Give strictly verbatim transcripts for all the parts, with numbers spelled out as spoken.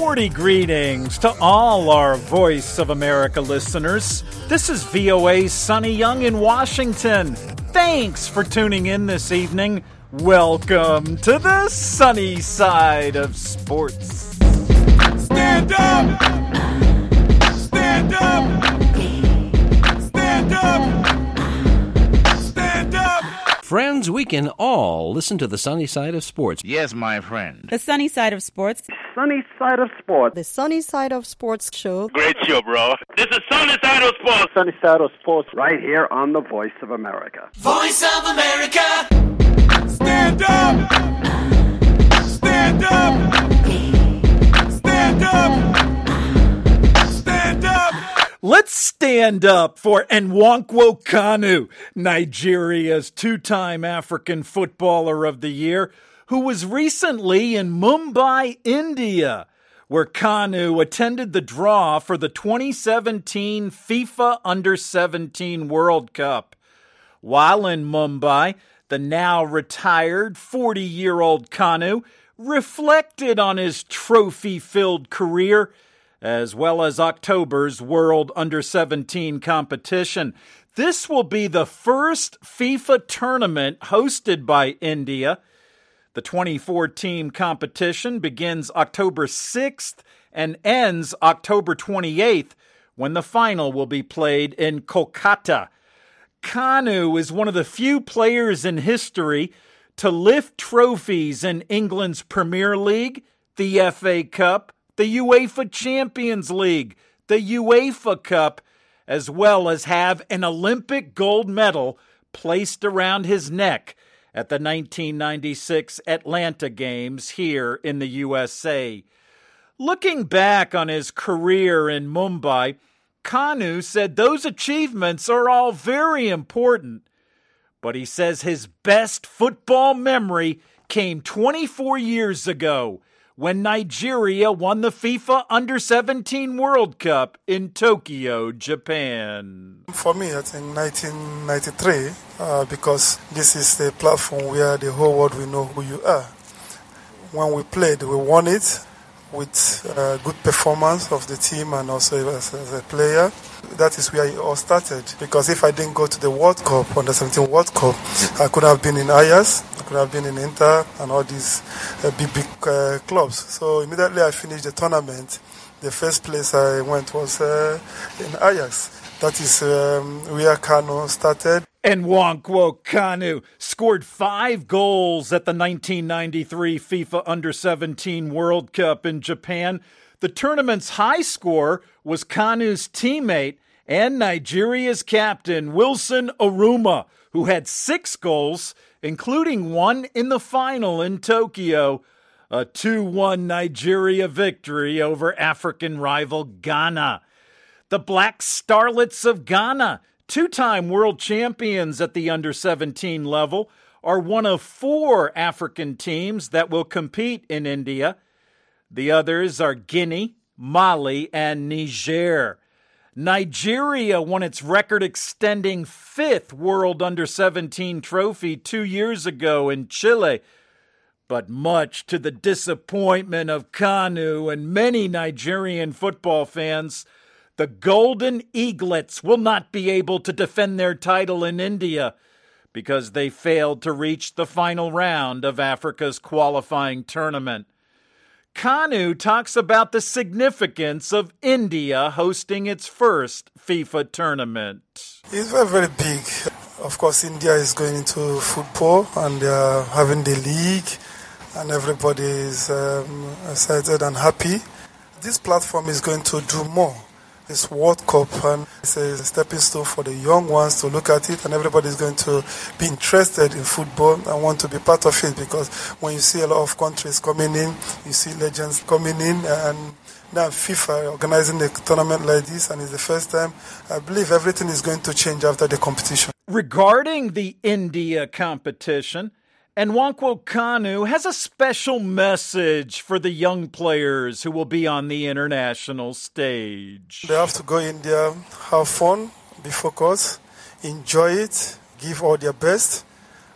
Sporty greetings to all our Voice of America listeners. This is V O A's Sonny Young in Washington. Thanks for tuning in this evening. Welcome to the sunny side of sports. Stand up! Stand up! Stand up! Stand up! Friends, we can all listen to the sunny side of sports. Yes, my friend. The sunny side of sports. Sunny side of sports. The Sunny Side of Sports show. Great show, bro. This is Sunny Side of Sports. Sunny side of sports right here on the Voice of America. Voice of America! Stand up! Stand up! Stand up! Stand up! Let's stand up for Nwankwo Kanu, Nigeria's two-time African Footballer of the Year, who was recently in Mumbai, India, where Kanu attended the draw for the twenty seventeen FIFA Under seventeen World Cup. While in Mumbai, the now retired forty-year-old Kanu reflected on his trophy-filled career, as well as October's World Under seventeen competition. This will be the first FIFA tournament hosted by India. The twenty-four team competition begins October sixth and ends October twenty-eighth, when the final will be played in Kolkata. Kanu is one of the few players in history to lift trophies in England's Premier League, the F A Cup, the UEFA Champions League, the UEFA Cup, as well as have an Olympic gold medal placed around his neck at the nineteen ninety-six Atlanta Games here in the U S A. Looking back on his career in Mumbai, Kanu said those achievements are all very important, but he says his best football memory came twenty-four years ago when Nigeria won the FIFA Under seventeen World Cup in Tokyo, Japan. For me, I think nineteen ninety-three, uh, because this is the platform where the whole world will know who you are. When we played, we won it with uh, good performance of the team and also as, as a player. That is where it all started. Because if I didn't go to the World Cup, Under seventeen World Cup, I could have been in Ajax, I could have been in Inter and all these uh, big, big uh, clubs. So immediately I finished the tournament, the first place I went was uh, in Ajax. That is um, where Kanu started. Nwankwo Kanu scored five goals at the nineteen ninety-three FIFA Under seventeen World Cup in Japan. The tournament's high score was Kanu's teammate and Nigeria's captain, Wilson Oruma, who had six goals, including one in the final in Tokyo, a two one Nigeria victory over African rival Ghana. The Black Starlets of Ghana, two-time world champions at the Under seventeen level, are one of four African teams that will compete in India. The others are Guinea, Mali, and Niger. Nigeria won its record-extending fifth World Under seventeen trophy two years ago in Chile. But much to the disappointment of Kanu and many Nigerian football fans, the Golden Eaglets will not be able to defend their title in India because they failed to reach the final round of Africa's qualifying tournament. Kanu talks about the significance of India hosting its first FIFA tournament. It's very, very big. Of course, India is going into football and they are having the league and everybody is um, excited and happy. This platform is going to do more. It's World Cup and it's a stepping stone for the young ones to look at it, and everybody is going to be interested in football and want to be part of it, because when you see a lot of countries coming in, you see legends coming in, and now FIFA organizing a tournament like this, and it's the first time. I believe everything is going to change after the competition. Regarding the India competition, Nwankwo Kanu has a special message for the young players who will be on the international stage. They have to go in there, have fun, be focused, enjoy it, give all their best,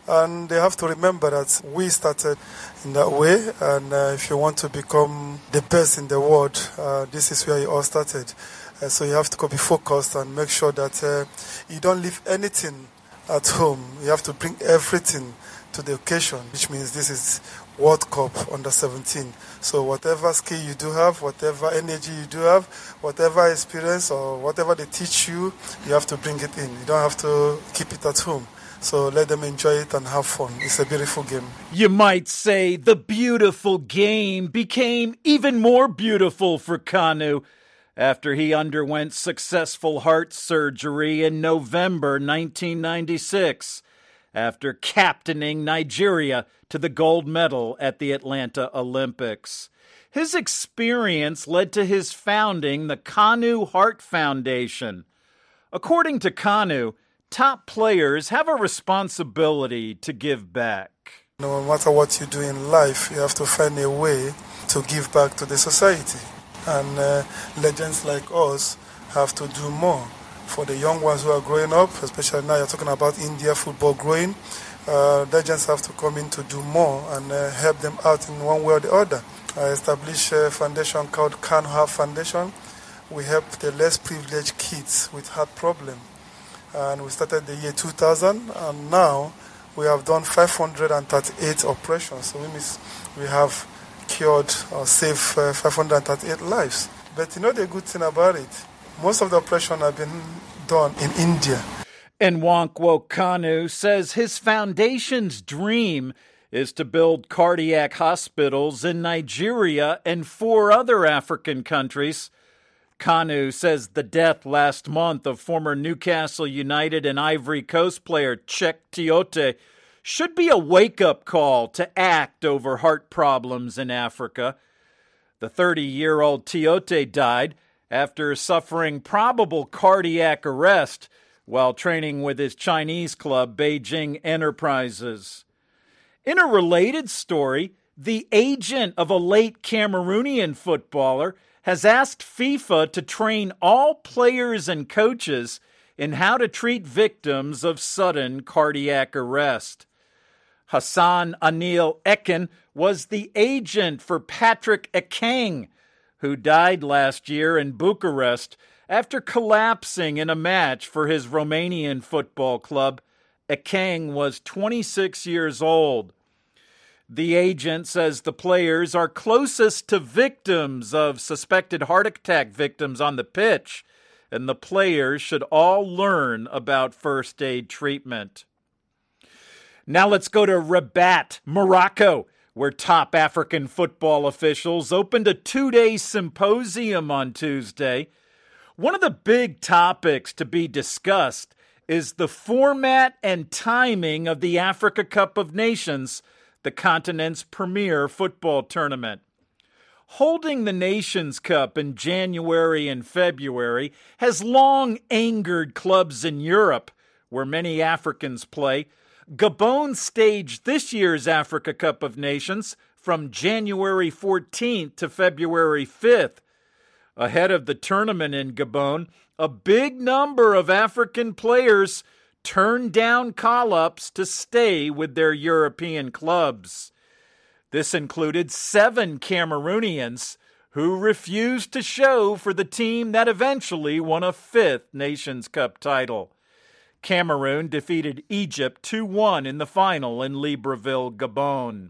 And they have to remember that we started in that way, and uh, if you want to become the best in the world, uh, this is where you all started. Uh, so you have to be focused and make sure that uh, you don't leave anything at home. You have to bring everything to the occasion, which means this is World Cup under seventeen. So whatever skill you do have, whatever energy you do have, whatever experience or whatever they teach you, you have to bring it in. You don't have to keep it at home. So let them enjoy it and have fun. It's a beautiful game. You might say the beautiful game became even more beautiful for Kanu after he underwent successful heart surgery in November nineteen ninety-six, after captaining Nigeria to the gold medal at the Atlanta Olympics. His experience led to his founding the Kanu Heart Foundation. According to Kanu, top players have a responsibility to give back. No matter what you do in life, you have to find a way to give back to the society. And uh, legends like us have to do more. For the young ones who are growing up, especially now you're talking about India football growing, uh, legends have to come in to do more and uh, help them out in one way or the other. I established a foundation called Kanu Heart Foundation. We help the less privileged kids with heart problems. And we started the year two thousand, and now we have done five hundred thirty-eight operations. So we, miss, we have cured or saved uh, five hundred thirty-eight lives. But you know the good thing about it? Most of the operations have been done in India. Nwankwo Kanu says his foundation's dream is to build cardiac hospitals in Nigeria and four other African countries. Kanu says the death last month of former Newcastle United and Ivory Coast player Cheick Tiote should be a wake-up call to act over heart problems in Africa. The thirty-year-old Tiote died after suffering probable cardiac arrest while training with his Chinese club, Beijing Enterprises. In a related story, the agent of a late Cameroonian footballer has asked FIFA to train all players and coaches in how to treat victims of sudden cardiac arrest. Hassan Anil Ekin was the agent for Patrick Ekeng, who died last year in Bucharest after collapsing in a match for his Romanian football club. Ekeng was twenty-six years old. The agent says the players are closest to victims of suspected heart attack victims on the pitch, and the players should all learn about first aid treatment. Now let's go to Rabat, Morocco, where top African football officials opened a two-day symposium on Tuesday. One of the big topics to be discussed is the format and timing of the Africa Cup of Nations, the continent's premier football tournament. Holding the Nations Cup in January and February has long angered clubs in Europe, where many Africans play. Gabon staged this year's Africa Cup of Nations from January fourteenth to February fifth. Ahead of the tournament in Gabon, a big number of African players turned down call-ups to stay with their European clubs. This included seven Cameroonians who refused to show for the team that eventually won a fifth Nations Cup title. Cameroon defeated Egypt two one in the final in Libreville, Gabon.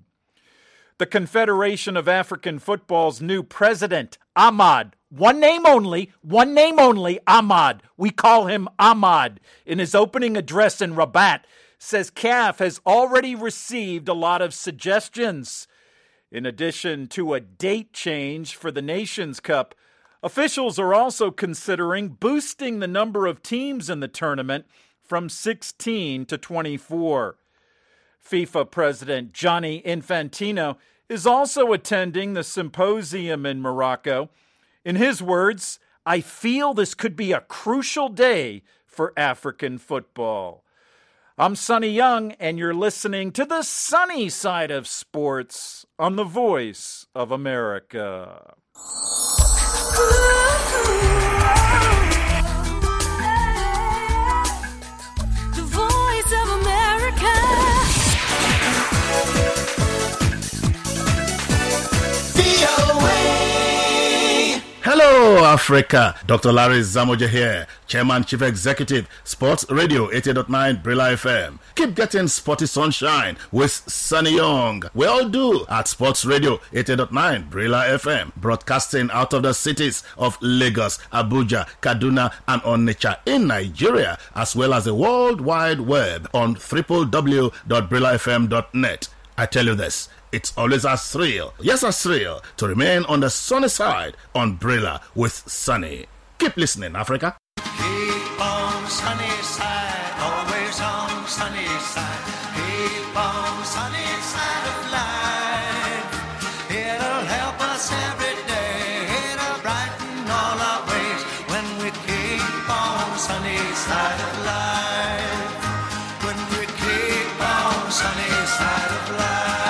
The Confederation of African Football's new president, Ahmad, one name only, one name only, Ahmad. We call him Ahmad. In his opening address in Rabat, says C A F has already received a lot of suggestions. In addition to a date change for the Nations Cup, officials are also considering boosting the number of teams in the tournament from sixteen to twenty-four. FIFA President Gianni Infantino is also attending the symposium in Morocco. In his words, "I feel this could be a crucial day for African football." I'm Sonny Young, and you're listening to the sunny side of sports on the Voice of America. The Voice of America. Africa. Doctor Larry Zamoje here, Chairman, Chief Executive, Sports Radio eighty point nine Brilla F M. Keep getting sporty sunshine with Sunny Young. We all do at Sports Radio eighty point nine Brilla F M, broadcasting out of the cities of Lagos, Abuja, Kaduna, and Onitsha in Nigeria, as well as the World Wide Web on w w w dot brilla f m dot net. I tell you this, it's always a thrill, yes a thrill, to remain on the sunny side on Brilla with Sunny. Keep listening, Africa. Keep on sunny side, always on sunny side. Keep on sunny side of life. It'll help us every day. It'll brighten all our ways when we keep on sunny side of life. When we keep on sunny side of life.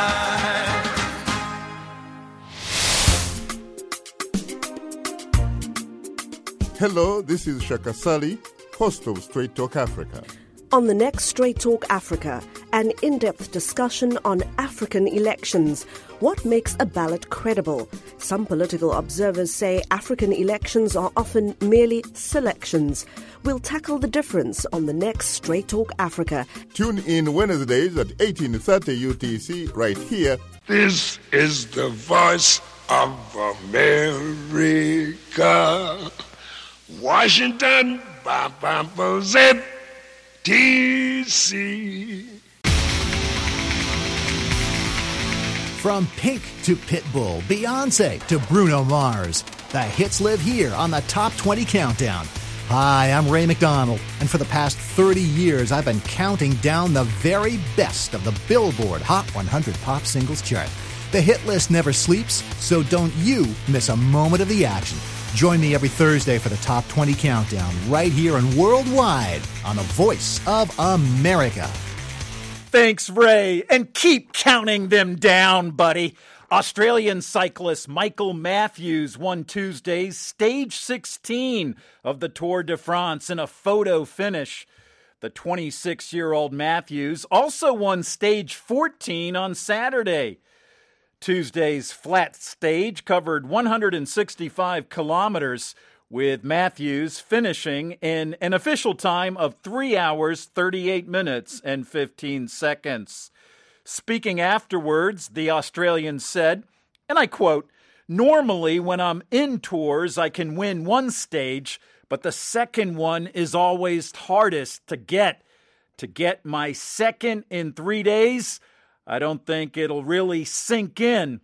Hello, this is Shaka Sali, host of Straight Talk Africa. On the next Straight Talk Africa, an in-depth discussion on African elections. What makes a ballot credible? Some political observers say African elections are often merely selections. We'll tackle the difference on the next Straight Talk Africa. Tune in Wednesdays at eighteen thirty U T C right here. This is the voice of America. Washington, D C From Pink to Pitbull, Beyonce to Bruno Mars, the hits live here on the Top twenty Countdown. Hi, I'm Ray McDonald, and for the past thirty years, I've been counting down the very best of the Billboard Hot one hundred Pop Singles chart. The hit list never sleeps, so don't you miss a moment of the action. Join me every Thursday for the Top twenty Countdown, right here and worldwide on the Voice of America. Thanks, Ray, and keep counting them down, buddy. Australian cyclist Michael Matthews won Tuesday's Stage sixteen of the Tour de France in a photo finish. The twenty-six-year-old Matthews also won Stage fourteen on Saturday. Tuesday's flat stage covered one hundred sixty-five kilometers, with Matthews finishing in an official time of three hours, thirty-eight minutes, and fifteen seconds. Speaking afterwards, the Australian said, and I quote, "Normally when I'm in tours, I can win one stage, but the second one is always hardest to get. To get my second in three days, I don't think it'll really sink in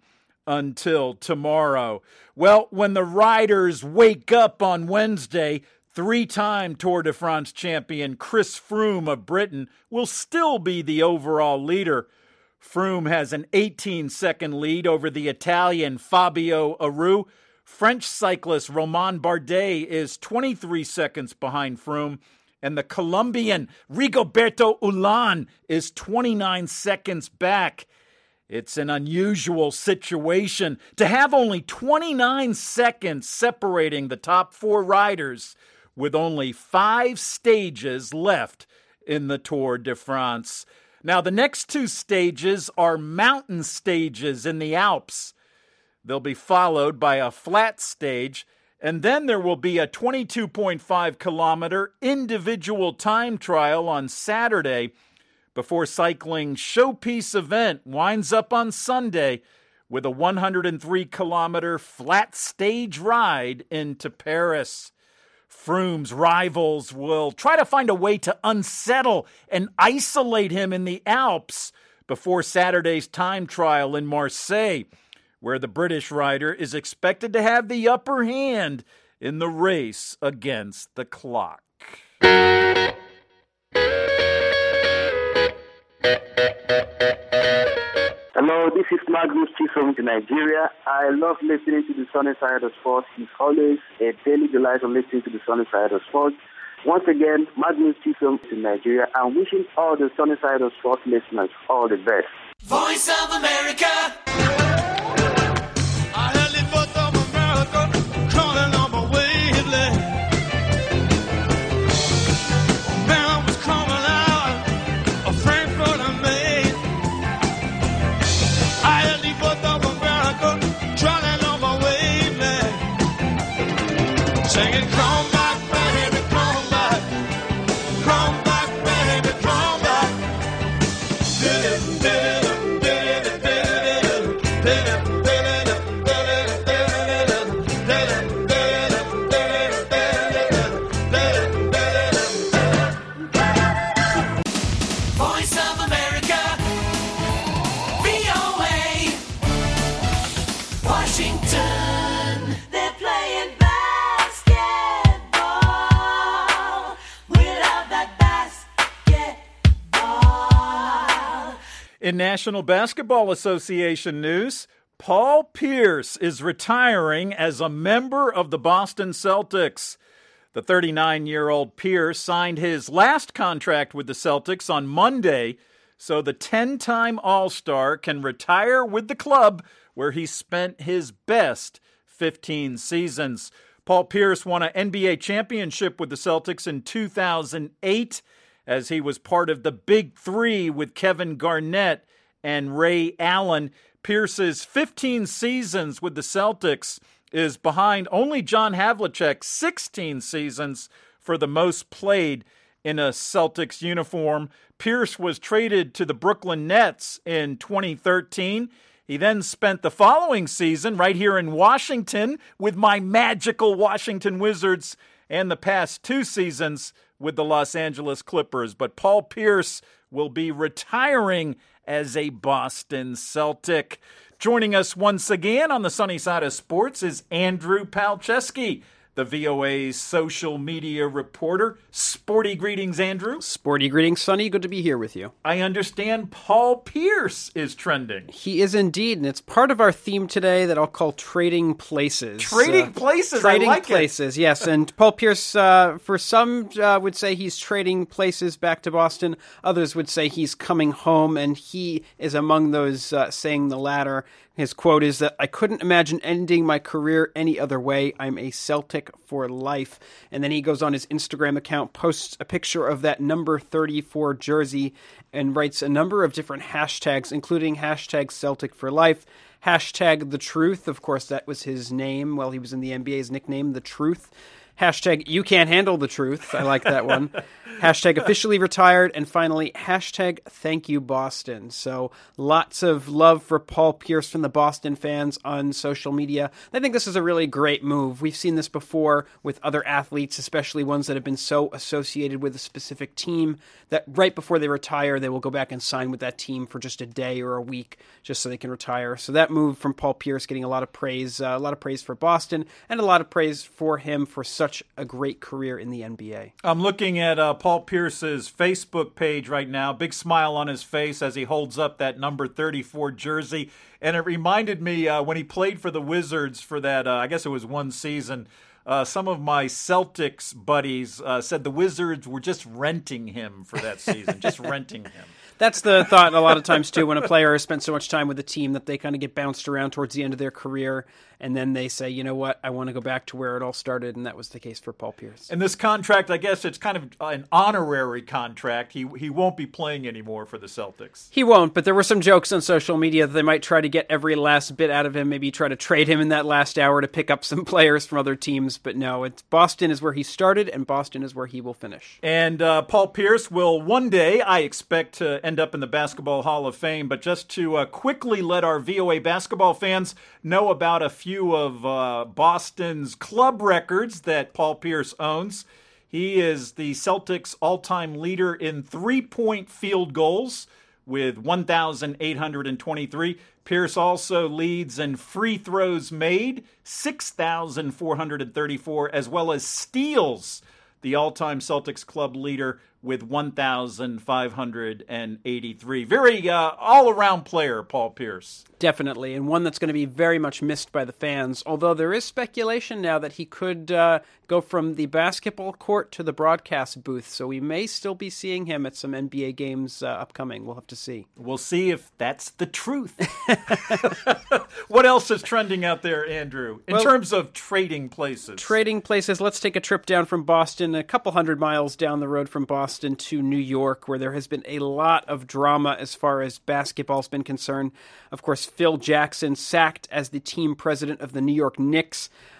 until tomorrow." Well, when the riders wake up on Wednesday, three-time Tour de France champion Chris Froome of Britain will still be the overall leader. Froome has an eighteen-second lead over the Italian Fabio Aru. French cyclist Romain Bardet is twenty-three seconds behind Froome, and the Colombian Rigoberto Ulan is twenty-nine seconds back. It's an unusual situation to have only twenty-nine seconds separating the top four riders with only five stages left in the Tour de France. Now, the next two stages are mountain stages in the Alps. They'll be followed by a flat stage, and then there will be a twenty-two point five kilometer individual time trial on Saturday before cycling's showpiece event winds up on Sunday with a one hundred three kilometer flat stage ride into Paris. Froome's rivals will try to find a way to unsettle and isolate him in the Alps before Saturday's time trial in Marseille, where the British rider is expected to have the upper hand in the race against the clock. Hello, this is Magnus Chisom in Nigeria. I love listening to the Sunny Side of Sports. It's always a daily delight of listening to the Sunny Side of Sports. Once again, Magnus Chisom in Nigeria. I'm wishing all the Sunny Side of Sports listeners all the best. Voice of America. In National Basketball Association news, Paul Pierce is retiring as a member of the Boston Celtics. The thirty-nine-year-old Pierce signed his last contract with the Celtics on Monday, so the ten-time All-Star can retire with the club where he spent his best fifteen seasons. Paul Pierce won an N B A championship with the Celtics in two thousand eight, as he was part of the Big Three with Kevin Garnett and Ray Allen. Pierce's fifteen seasons with the Celtics is behind only John Havlicek's sixteen seasons for the most played in a Celtics uniform. Pierce was traded to the Brooklyn Nets in twenty thirteen. He then spent the following season right here in Washington with my magical Washington Wizards, and the past two seasons with the Los Angeles Clippers. But Paul Pierce will be retiring as a Boston Celtic. Joining us once again on the sunny side of sports is Andrew Palczewski, the V O A's social media reporter. Sporty greetings, Andrew. Sporty greetings, Sonny. Good to be here with you. I understand Paul Pierce is trending. He is indeed, and it's part of our theme today that I'll call Trading Places. Trading uh, Places, Trading I like Places, it. yes. And Paul Pierce, uh, for some uh, would say he's trading places back to Boston. Others would say he's coming home, and he is among those uh, saying the latter. His quote is that, "I couldn't imagine ending my career any other way. I'm a Celtic for life." And then he goes on his Instagram account, posts a picture of that number thirty-four jersey, and writes a number of different hashtags, including hashtag Celtic for life, hashtag the truth. Of course, that was his name while he was in the N B A's nickname, the truth. Hashtag you can't handle the truth. I like that one. Hashtag officially retired. And finally, hashtag thank you Boston. So lots of love for Paul Pierce from the Boston fans on social media. I think this is a really great move. We've seen this before with other athletes, especially ones that have been so associated with a specific team that right before they retire, they will go back and sign with that team for just a day or a week just so they can retire. So that move from Paul Pierce getting a lot of praise, uh, a lot of praise for Boston, and a lot of praise for him for such a great career in the N B A. I'm looking at uh, Paul Pierce's Facebook page right now. Big smile on his face as he holds up that number thirty-four jersey. And it reminded me uh, when he played for the Wizards for that, uh, I guess it was one season, uh, some of my Celtics buddies uh, said the Wizards were just renting him for that season, just renting him. That's the thought a lot of times, too, when a player has spent so much time with a team that they kind of get bounced around towards the end of their career, and then they say, you know what, I want to go back to where it all started, and that was the case for Paul Pierce. And this contract, I guess it's kind of an honorary contract. He he won't be playing anymore for the Celtics. He won't, but there were some jokes on social media that they might try to get every last bit out of him, maybe try to trade him in that last hour to pick up some players from other teams, but no, it's Boston is where he started, and Boston is where he will finish. And uh, Paul Pierce will one day, I expect, to end up in the Basketball Hall of Fame. But just to uh, quickly let our V O A basketball fans know about a few of uh, Boston's club records that Paul Pierce owns. He is the Celtics' all-time leader in three-point field goals with one thousand eight hundred twenty-three. Pierce also leads in free throws made, six thousand four hundred thirty-four, as well as steals, the all-time Celtics club leader with one thousand five hundred eighty-three. Very uh, all-around player, Paul Pierce. Definitely, and one that's going to be very much missed by the fans, although there is speculation now that he could uh, go from the basketball court to the broadcast booth, so we may still be seeing him at some N B A games uh, upcoming. We'll have to see. We'll see if that's the truth. What else is trending out there, Andrew, in well, terms of trading places? Trading places, let's take a trip down from Boston, a couple hundred miles down the road from Boston to New York, where there has been a lot of drama as far as basketball's been concerned. Of course, Phil Jackson sacked as the team president of the New York Knicks.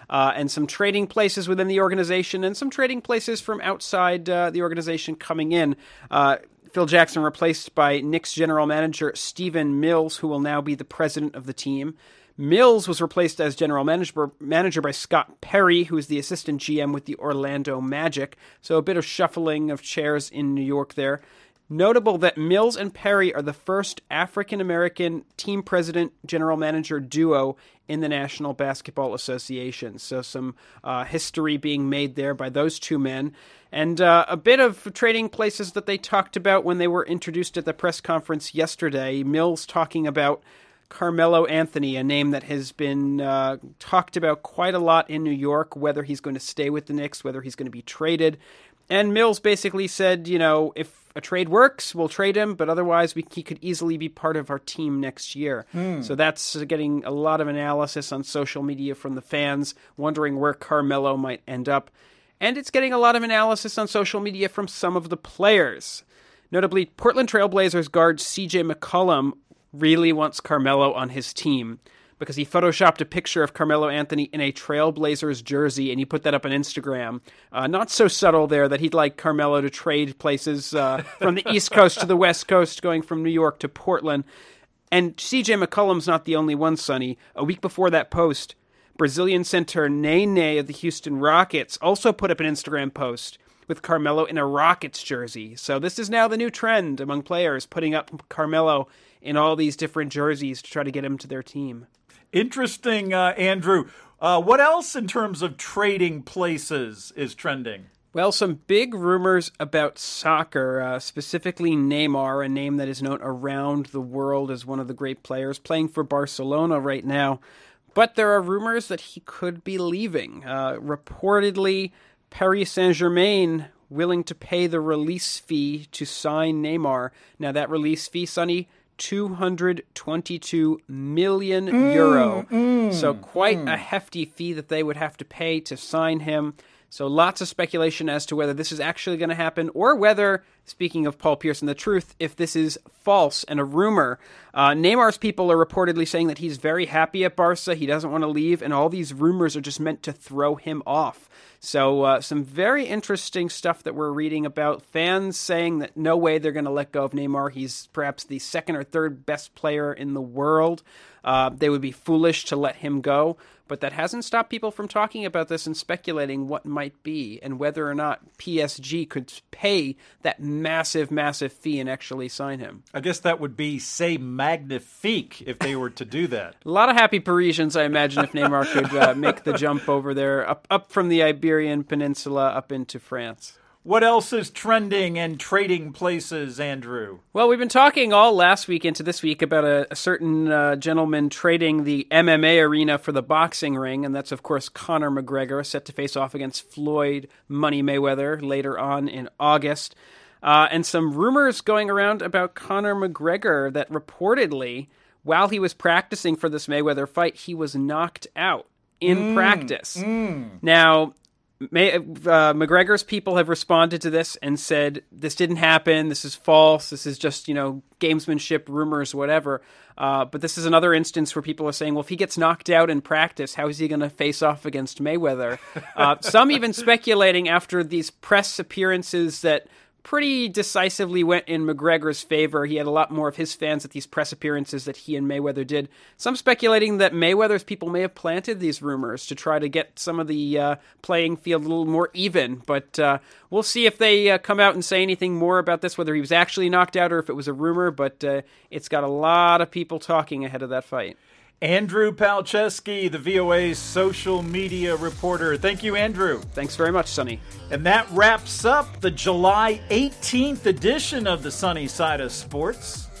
uh, and some trading places within the organization and some trading places from outside uh, the organization coming in. Uh, Phil Jackson replaced by Knicks general manager Stephen Mills, who will now be the president of the team. Mills was replaced as general manager, manager by Scott Perry, who is the assistant G M with the Orlando Magic. So a bit of shuffling of chairs in New York there. Notable that Mills and Perry are the first African-American team president general manager duo in the National Basketball Association. So some uh, history being made there by those two men. And uh, a bit of trading places that they talked about when they were introduced at the press conference yesterday. Mills talking about Carmelo Anthony, a name that has been uh, talked about quite a lot in New York, whether he's going to stay with the Knicks, whether he's going to be traded. And Mills basically said, you know, if a trade works, we'll trade him, but otherwise we, he could easily be part of our team next year. Mm. So that's getting a lot of analysis on social media from the fans, wondering where Carmelo might end up. And it's getting a lot of analysis on social media from some of the players. Notably, Portland Trail Blazers guard C J McCollum really wants Carmelo on his team because he photoshopped a picture of Carmelo Anthony in a Trailblazers jersey, and he put that up on Instagram. Uh, not so subtle there that he'd like Carmelo to trade places uh, from the East Coast to the West Coast, going from New York to Portland. And C J McCollum's not the only one, Sonny. A week before that post, Brazilian center Nene of the Houston Rockets also put up an Instagram post with Carmelo in a Rockets jersey. So this is now the new trend among players, putting up Carmelo in all these different jerseys to try to get him to their team. Interesting, uh, Andrew. Uh, what else in terms of trading places is trending? Well, some big rumors about soccer, uh, specifically Neymar, a name that is known around the world as one of the great players, playing for Barcelona right now. But there are rumors that he could be leaving. Uh, reportedly, Paris Saint-Germain willing to pay the release fee to sign Neymar. Now, that release fee, Sonny, two hundred twenty-two million euro. Mm, mm, so quite mm. a hefty fee that they would have to pay to sign him. So lots of speculation as to whether this is actually going to happen or whether, speaking of Paul Pierce and the truth, if this is false and a rumor. Uh, Neymar's people are reportedly saying that he's very happy at Barca. He doesn't want to leave, and all these rumors are just meant to throw him off. So uh, some very interesting stuff that we're reading about. Fans saying that no way they're going to let go of Neymar. He's perhaps the second or third best player in the world. Uh, they would be foolish to let him go. But that hasn't stopped people from talking about this and speculating what might be and whether or not P S G could pay that massive, massive fee and actually sign him. I guess that would be, say, magnifique if they were to do that. A lot of happy Parisians, I imagine, if Neymar could uh, make the jump over there, up, up from the Iberian Peninsula up into France. What else is trending and trading places, Andrew? Well, we've been talking all last week into this week about a, a certain uh, gentleman trading the M M A arena for the boxing ring, and that's, of course, Conor McGregor, set to face off against Floyd Money Mayweather later on in August. Uh, and some rumors going around about Conor McGregor that reportedly, while he was practicing for this Mayweather fight, he was knocked out in mm, practice. Mm. Now, May, uh, McGregor's people have responded to this and said, this didn't happen, this is false, this is just, you know, gamesmanship, rumors, whatever. Uh, but this is another instance where people are saying, well, if he gets knocked out in practice, how is he going to face off against Mayweather? Uh, some even speculating after these press appearances that pretty decisively went in McGregor's favor. He had a lot more of his fans at these press appearances that he and Mayweather did. Some speculating that Mayweather's people may have planted these rumors to try to get some of the uh, playing field a little more even. But uh, we'll see if they uh, come out and say anything more about this, whether he was actually knocked out or if it was a rumor. But uh, it's got a lot of people talking ahead of that fight. Andrew Palczewski, the V O A's social media reporter. Thank you, Andrew. Thanks very much, Sonny. And that wraps up the July eighteenth edition of the Sunny Side of Sports.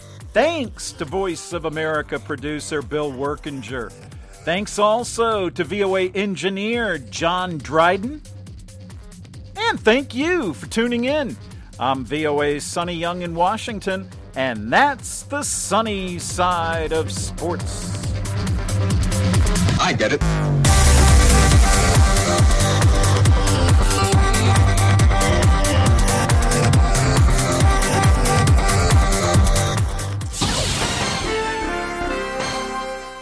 Thanks to Voice of America producer Bill Workinger. Thanks also to V O A engineer John Dryden. And thank you for tuning in. I'm V O A's Sonny Young in Washington. And that's the Sunny Side of Sports. I get it.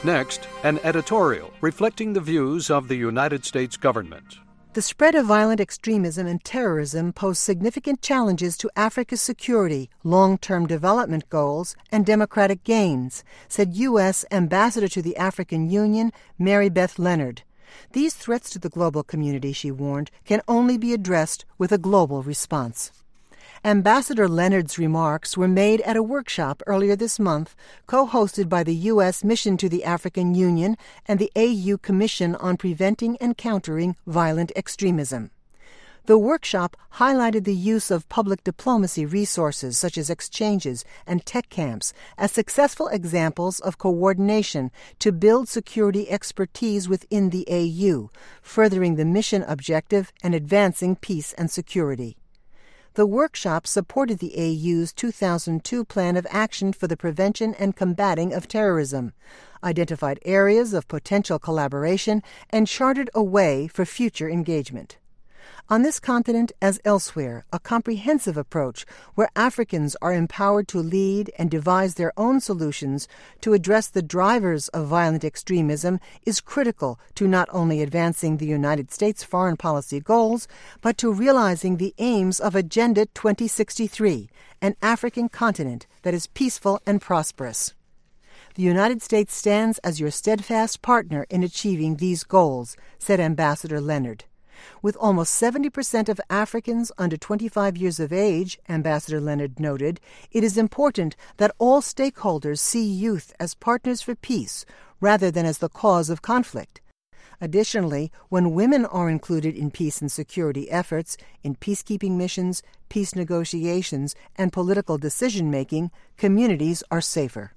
Next, an editorial reflecting the views of the United States government. The spread of violent extremism and terrorism pose significant challenges to Africa's security, long-term development goals, and democratic gains, said U S Ambassador to the African Union, Mary Beth Leonard. These threats to the global community, she warned, can only be addressed with a global response. Ambassador Leonard's remarks were made at a workshop earlier this month, co-hosted by the U S Mission to the African Union and the A U Commission on Preventing and Countering Violent Extremism. The workshop highlighted the use of public diplomacy resources such as exchanges and tech camps as successful examples of coordination to build security expertise within the A U, furthering the mission objective and advancing peace and security. The workshop supported the A U's two thousand two Plan of Action for the Prevention and Combating of Terrorism, identified areas of potential collaboration, and charted a way for future engagement. On this continent, as elsewhere, a comprehensive approach where Africans are empowered to lead and devise their own solutions to address the drivers of violent extremism is critical to not only advancing the United States foreign policy goals, but to realizing the aims of Agenda twenty sixty-three, an African continent that is peaceful and prosperous. The United States stands as your steadfast partner in achieving these goals, said Ambassador Leonard. With almost seventy percent of Africans under twenty-five years of age, Ambassador Leonard noted, it is important that all stakeholders see youth as partners for peace rather than as the cause of conflict. Additionally, when women are included in peace and security efforts, in peacekeeping missions, peace negotiations, and political decision-making, communities are safer.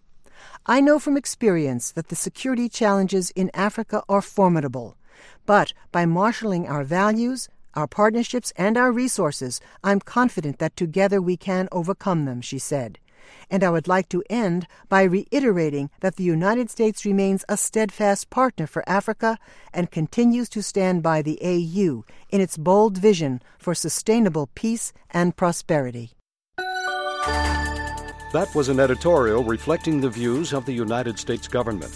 I know from experience that the security challenges in Africa are formidable. But by marshaling our values, our partnerships, and our resources, I'm confident that together we can overcome them, she said. And I would like to end by reiterating that the United States remains a steadfast partner for Africa and continues to stand by the A U in its bold vision for sustainable peace and prosperity. That was an editorial reflecting the views of the United States government.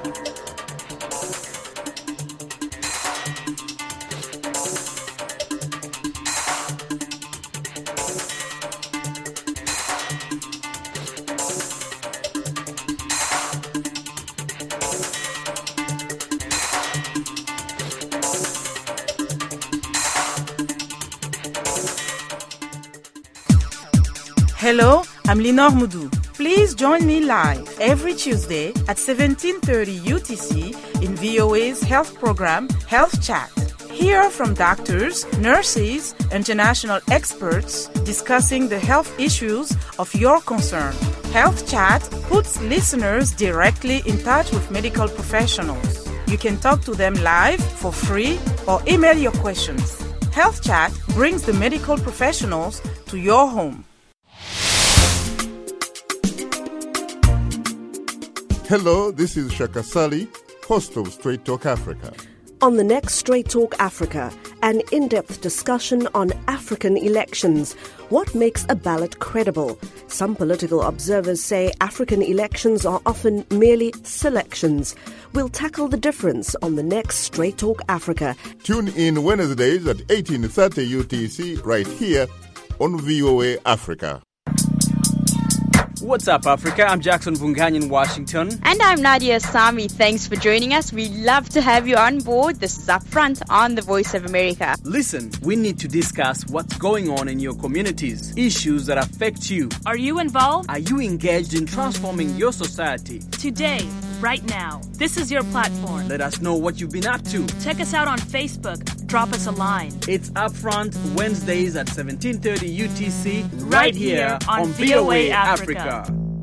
Hello, I'm Lenore Moudou. Please join me live every Tuesday at seventeen thirty U T C in V O A's health program, Health Chat. Hear from doctors, nurses, international experts discussing the health issues of your concern. Health Chat puts listeners directly in touch with medical professionals. You can talk to them live for free or email your questions. Health Chat brings the medical professionals to your home. Hello, this is Shaka Sali, host of Straight Talk Africa. On the next Straight Talk Africa, an in-depth discussion on African elections. What makes a ballot credible? Some political observers say African elections are often merely selections. We'll tackle the difference on the next Straight Talk Africa. Tune in Wednesdays at eighteen thirty U T C right here on V O A Africa. What's up, Africa? I'm Jackson Vungany in Washington. And I'm Nadia Sami. Thanks for joining us. We love to have you on board. This is Upfront on the Voice of America. Listen, we need to discuss what's going on in your communities, issues that affect you. Are you involved? Are you engaged in transforming your society? Today, right now, this is your platform. Let us know what you've been up to. Check us out on Facebook. Drop us a line. It's Upfront Wednesdays at seventeen thirty U T C right, right here, here on, on V O A Africa. Africa.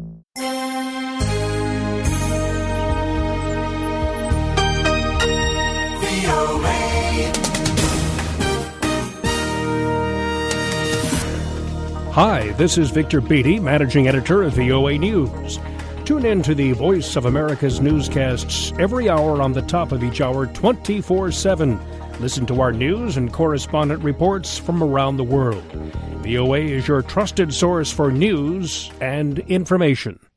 Hi, this is Victor Beattie, Managing Editor of V O A News. Tune in to the Voice of America's newscasts every hour on the top of each hour, twenty-four seven. Listen to our news and correspondent reports from around the world. V O A is your trusted source for news and information.